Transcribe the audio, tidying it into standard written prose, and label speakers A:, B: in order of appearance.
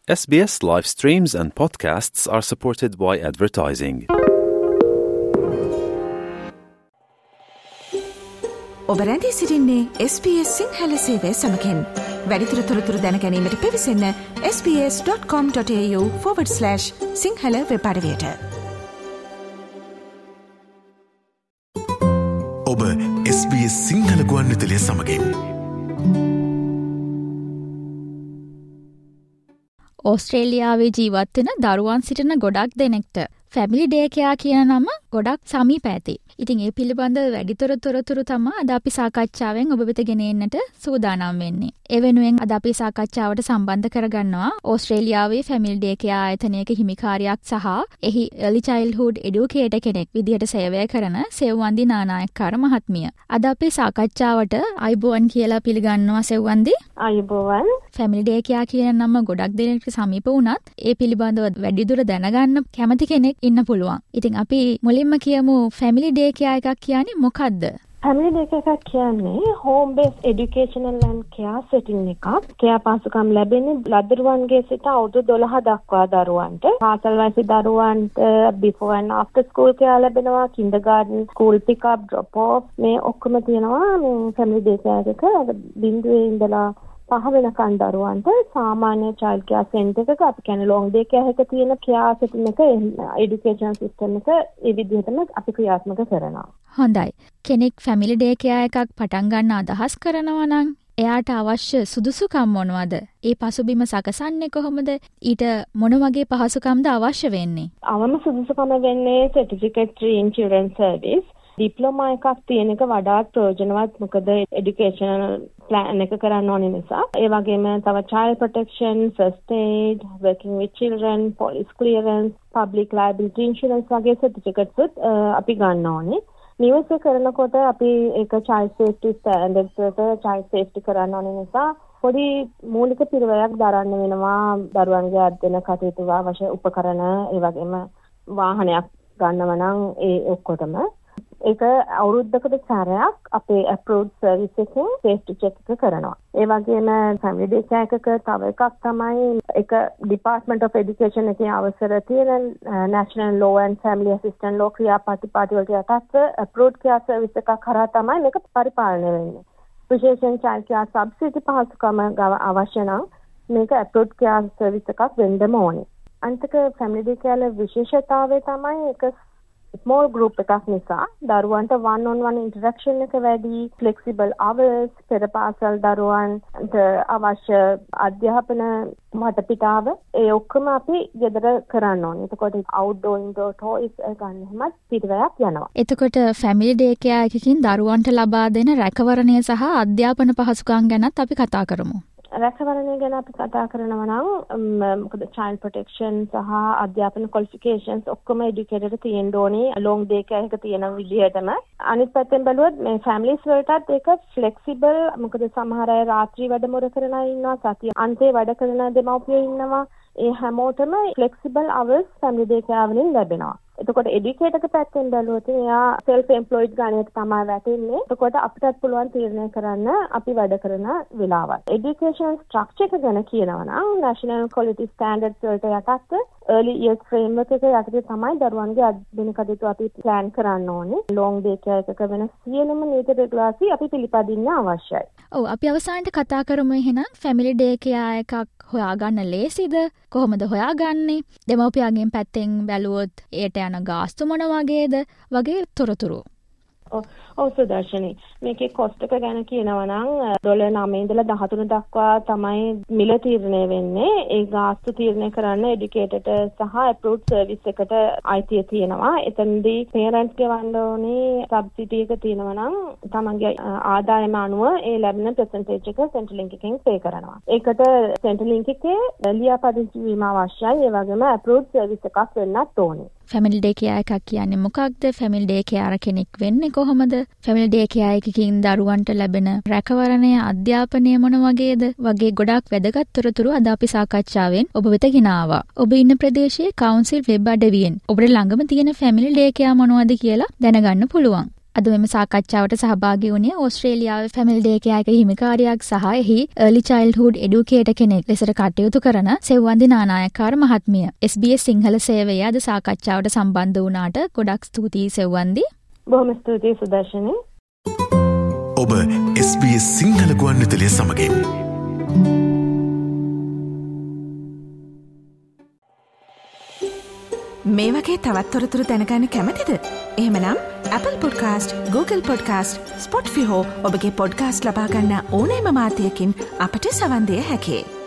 A: SBS live streams and podcasts are supported by advertising.
B: ඔබ රැඳී සිටින්නේ SBS සිංහල සේවය සමගින්. වැඩිදුර තොරතුරු දැන ගැනීමට පිවිසන්න sbs.com.au/සිංහල වෙබ් අඩවියට.
C: ඔබ SBS සිංහල ගුවන්විදුලිය සමගින්.
D: ඕස්ට්‍රේලියාවේ ජීවත් වෙන දරුවන් සිටින ගොඩක් දෙනෙක්ට ෆැමිලි ඩේ කෙයා කියන නම ගොඩක් සමීප ඇති. ඉතින් ඒ පිළිබඳව වැඩිතර තොරතුරු තමයි අද අපි සාකච්ඡාවෙන් ඔබ වෙත ගෙන එන්නට සූදානම් වෙන්නේ. ඒ වෙනුවෙන් අද අපි සාකච්ඡාවට සම්බන්ධ කරගන්නවා ඕස්ට්‍රේලියාවේ ෆැමිලි ඩේ කෙයා ආයතනයක හිමිකාරියක් සහ එහි early childhood educator කෙනෙක් විදිහට සේවය කරන සෙව්වන්දි නානායක්කාර මහත්මිය. අද අපි සාකච්ඡාවට අයබෝවන් කියලා පිළිගන්නවා සෙව්වන්දි.
E: අයබෝවන්.
D: ෆැමිලි ඩේ කෙයා කියන නම ගොඩක් දෙනෙක්ට සමීප වුණත් ඒ පිළිබඳව වැඩිදුර දැනගන්න කැමති කෙනෙක් ඉන්න පුළුවන්. ඉතින් අපි මුලින්ම කියමු ෆැමිලි ඩේ කෙයා එකක් කියන්නේ මොකක්ද?
E: ෆැමිලි ඩේ එකක් කියන්නේ home based educational and care setting එකක්. කෙයා පහසුකම් ලැබෙන්නේ ලදරුවන්ගේ සිට අවුරුදු 12 දක්වා දරුවන්ට. පාසල් වයසේ දරුවන්ට before and after school care ලැබෙනවා. kindergarten, school pick up, drop off මේ ඔක්කොම තියෙනවා මේ ෆැමිලි ඩේ එකක. බිඳුවේ ඉඳලා 5 වෙනකන් දරුවන්ට සාමාන්‍ය child care center එකක අපි කියන්නේ long day care එක තියෙන care setting එක education system එක ඒ විදිහටම අපි ක්‍රියාත්මක කරනවා.
D: හොඳයි. කෙනෙක් ෆැමිලි ඩේ කෙයා එකක් පටන් ගන්න අදහස් කරනවා නම් එයාට අවශ්‍ය සුදුසුකම් මොනවද? ඒ පසුබිම සකසන්නේ කොහොමද? ඊට මොන වගේ පහසුකම්ද අවශ්‍ය වෙන්නේ?
E: අවම සුදුසුකම වෙන්නේ certificate in children service. Diploma එකක් තියෙන එක වඩාත් ප්‍රයෝජනවත්. මොකද educational plan එක කරන්න ඕනේ නිසා. ඒ වගේම තව child protection, first aid, working with children, police clearance, public liability insurance වගේ certificates අපි ගන්න ඕනේ. නිවසේ කරනකොට අපි ඒක child safety standards වලට child safety කරන්න ඕනේ නිසා පොඩි මූලික පිරිවැයක් දරන්න වෙනවා. දරුවන්ගේ අධ්‍යයන කටයුතු අවශ්‍ය උපකරණ ඒ වගේම වාහනයක් ගන්නව නම් ඒ ඔක්කොටම ඒක අවුරුද්දකට සැරයක් අපේ approved service එකෙන් safety check එක කරනවා. ඒ වගේම family day care එකක තව එකක් තමයි ඒක Department of Education එකේ අවසර තියෙන National Law and Family Assistance Law ක්‍රියාපටිපාටි වලට යටත් approved care service එකක් කරා තමයි මේක පරිපාලනය වෙන්නේ. විශේෂයෙන් child care subsidy පහසුකම අවශ්‍ය නම් මේක approved care service එකක් වෙන්නම ඕනේ. අන්තික family day care විශේෂතාවය තමයි ඒක small group එකක් නිසා දරුවන්ට one on one interaction එක වැඩි, flexible hours, පෙර පාසල් දරුවන්ට අවශ්‍ය අධ්‍යාපන වටපිටාව ඒ ඔක්කොම අපි ගෙදර කරන්න ඕනේ. එතකොට outdoor indoor toys ගන්න හැමත් පිටවයක් යනවා.
D: එතකොට family day care එකකින් දරුවන්ට ලබා දෙන රැකවරණය සහ අධ්‍යාපන පහසුකම් ගැනත් අපි කතා කරමු.
E: රැකවරණය ගැන අපි කතා කරනවා නම් මොකද child protection සහ අධ්‍යාපන qualifications ඔක්කොම educator තියෙන්න ඕනේ long day care එක තියෙන විදිහටම. අනිත් පැත්තෙන් බැලුවොත් මේ families වලටත් ඒක flexible. මොකද සමහර අය රාත්‍රී වැඩමුර කරන අය ඉන්නවා, සතිය අන්තයේ වැඩ කරන දෙමව්පියෝ ඉන්නවා. ඒ හැමෝටම flexible hours family day care වලින් ලැබෙනවා. එතකොට එඩියුකේටර් පැත්තෙන් බැලුවොත් එයා self employed ගණයට තමයි වැටෙන්නේ. එතකොට අපිටත් පුළුවන් තීරණය කරන්න අපි වැඩ කරන වෙලාවත්. education structure එක ගැන කියනවා නම් national quality standards වලට යටත් early years framework එක යටතේ තමයි දරුවන්ගේ අධ්‍යයන කටයුතු අපි plan කරන්න ඕනේ. long day care එකක වෙන සියලුම නීති රෙගුලාසි අපි පිළිපදින්න අවශ්‍යයි.
D: ඔව් අපි අවසානයේ කතා කරමු එහෙනම් family day care එකක් හොයාගන්න ලේසිද? කොහොමද හොයාගන්නේ? දෙමව්පියන්ගෙන් පැත්තෙන් බැලුවොත් ඒට යන ගාස්තු මොන වගේද? වගේ තොරතුරු.
E: ඔව් සුදර්ශනී, මේකේ cost එක ගැන කියනවා නම් $9 ඉඳලා 13 දක්වා තමයි මිල තීරණය වෙන්නේ. ඒ ගාස්තු තීරණය කරන්න educatorට සහ approved service එකට අයිතිය තියෙනවා. එතනදී parents ගෙවන්න ඕනේ subsidy එක තියෙනවා නම් තමන්ගේ ආදායම අනුව ඒ ලැබෙන percentage එක Centrelink එකෙන් pay කරනවා. ඒකට Centrelink එකේ ලියාපදිංචි වීම අවශ්‍යයි. ඒ වගේම approved service එකක් වෙන්නත් ඕනේ.
D: family day care එකක් කියන්නේ මොකක්ද? family day care කෙනෙක් වෙන්නේ කොහොමද? family day care එකකින් දරුවන්ට ලැබෙන රැකවරණය, අධ්‍යාපනය මොන වගේද? වගේ ගොඩක් වැදගත් තොරතුරු අද අපි සාකච්ඡාවෙන් ඔබ වෙත ගෙන ආවා. ඔබ ඉන්න ප්‍රදේශයේ council web අඩවියෙන් ඔබට ළඟම තියෙන family day care මොනවද කියලා දැනගන්න පුළුවන්. අද මෙම සාකච්ඡාවට සහභාගී වුණේ ඕස්ට්‍රේලියාවේ ෆැමිලි ඩේ එකේ හිමිකාරියක් සහ එහි early childhood educator කෙනෙක් ලෙසට කටයුතු කරන සෙව්වන්දි නානායක්කාර මහත්මිය. SBS සිංහල සේවයේ අද සාකච්ඡාවට සම්බන්ධ වුණාට ගොඩක් ස්තුතියි සෙව්වන්දි.
E: බොහොම ස්තුතියි සුදර්ශනී.
C: ඔබ SBS සිංහල ගුවන්විදුලිය සමගින්
B: මේ වගේ තවත් තොරතුරු දැනගන්න කැමතිද? එහෙමනම් Apple Podcast, Google Podcast, Spotify හෝ ඔබගේ පොඩ්කාස්ට් ලබා ගන්න ඕනෑම මාධ්‍යයකින් අපට සවන් දෙන්න හැකියි.